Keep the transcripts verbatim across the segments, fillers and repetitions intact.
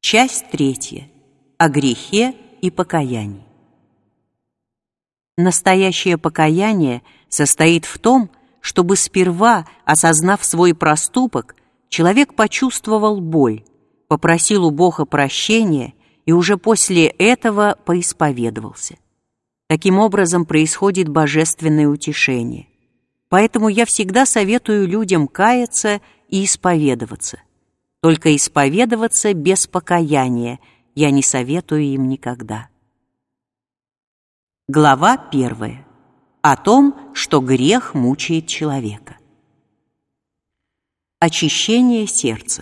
Часть третья. О грехе и покаянии. Настоящее покаяние состоит в том, чтобы сперва, осознав свой проступок, человек почувствовал боль, попросил у Бога прощения и уже после этого поисповедовался. Таким образом происходит божественное утешение. Поэтому я всегда советую людям каяться и исповедоваться. Только исповедоваться без покаяния я не советую им никогда. Глава первая. О том, что грех мучает человека. Очищение сердца.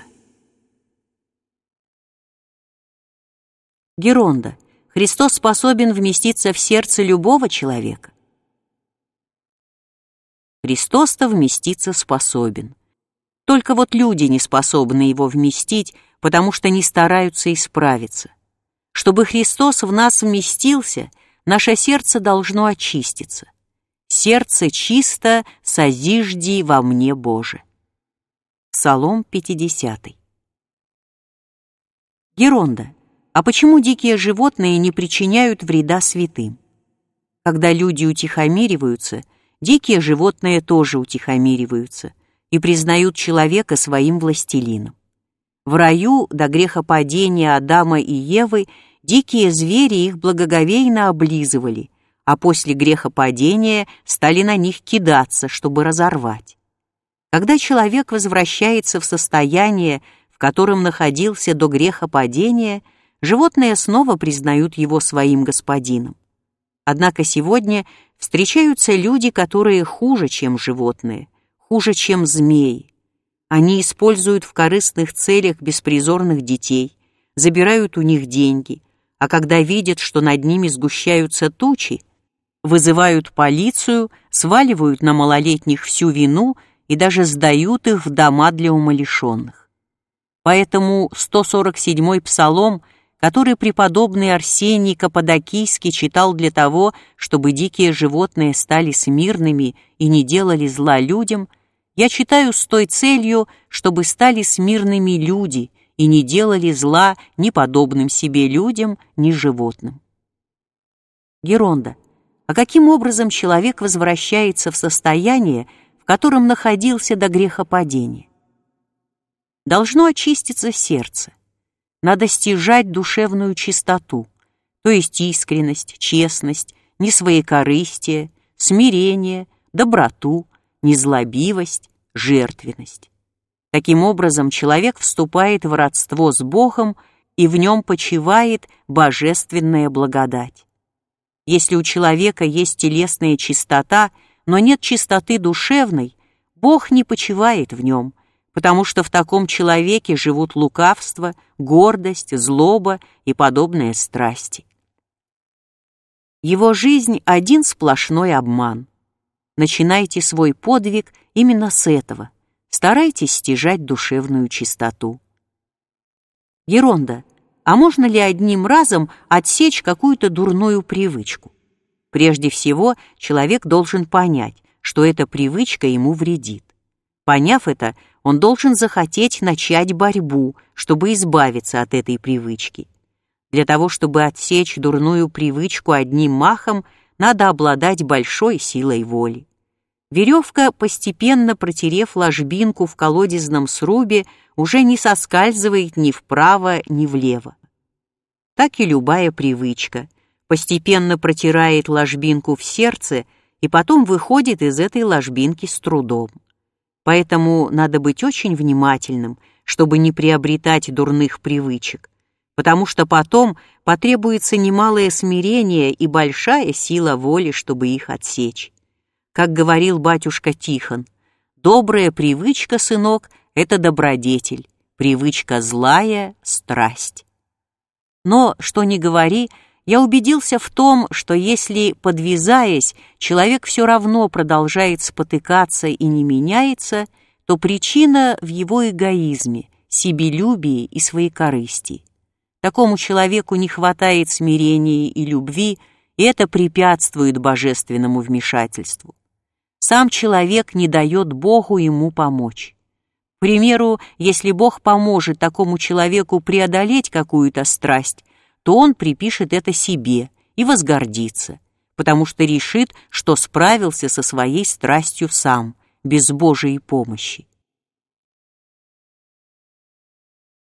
Геронда. Христос способен вместиться в сердце любого человека? Христос-то вместиться способен. Только вот люди не способны его вместить, потому что не стараются исправиться. Чтобы Христос в нас вместился, наше сердце должно очиститься. «Сердце чисто, созижди во мне, Боже». Псалом пятидесятый. Геронда. А почему дикие животные не причиняют вреда святым? Когда люди утихомириваются, дикие животные тоже утихомириваются и признают человека своим властелином. В раю до грехопадения Адама и Евы дикие звери их благоговейно облизывали, а после грехопадения стали на них кидаться, чтобы разорвать. Когда человек возвращается в состояние, в котором находился до грехопадения, животные снова признают его своим господином. Однако сегодня встречаются люди, которые хуже, чем животные, хуже, чем змеи. Они используют в корыстных целях беспризорных детей, забирают у них деньги, а когда видят, что над ними сгущаются тучи, вызывают полицию, сваливают на малолетних всю вину и даже сдают их в дома для умалишенных. Поэтому сто сорок седьмой псалом, который преподобный Арсений Каппадокийский читал для того, чтобы дикие животные стали смирными и не делали зла людям, я читаю с той целью, чтобы стали смирными люди и не делали зла ни подобным себе людям, ни животным. Геронда. А каким образом человек возвращается в состояние, в котором находился до грехопадения? Должно очиститься сердце. Надо стяжать душевную чистоту, то есть искренность, честность, несвоекорыстие, смирение, доброту, незлобивость, жертвенность. Таким образом, человек вступает в родство с Богом, и в нем почивает божественная благодать. Если у человека есть телесная чистота, но нет чистоты душевной, Бог не почивает в нем, потому что в таком человеке живут лукавство, гордость, злоба и подобные страсти. Его жизнь — один сплошной обман. Начинайте свой подвиг именно с этого. Старайтесь стяжать душевную чистоту. Геронда. А можно ли одним разом отсечь какую-то дурную привычку? Прежде всего, человек должен понять, что эта привычка ему вредит. Поняв это, он должен захотеть начать борьбу, чтобы избавиться от этой привычки. Для того, чтобы отсечь дурную привычку одним махом, надо обладать большой силой воли. Веревка, постепенно протерев ложбинку в колодезном срубе, уже не соскальзывает ни вправо, ни влево. Так и любая привычка постепенно протирает ложбинку в сердце и потом выходит из этой ложбинки с трудом. Поэтому надо быть очень внимательным, чтобы не приобретать дурных привычек, потому что потом потребуется немалое смирение и большая сила воли, чтобы их отсечь. Как говорил батюшка Тихон, «Добрая привычка, сынок, — это добродетель, привычка злая — страсть». Но, что ни говори, я убедился в том, что если, подвязаясь, человек все равно продолжает спотыкаться и не меняется, то причина в его эгоизме, себелюбии и своекорыстии. Такому человеку не хватает смирения и любви, и это препятствует божественному вмешательству. Сам человек не дает Богу ему помочь. примеру, если Бог поможет такому человеку преодолеть какую-то страсть, то он припишет это себе и возгордится, потому что решит, что справился со своей страстью сам, без Божией помощи.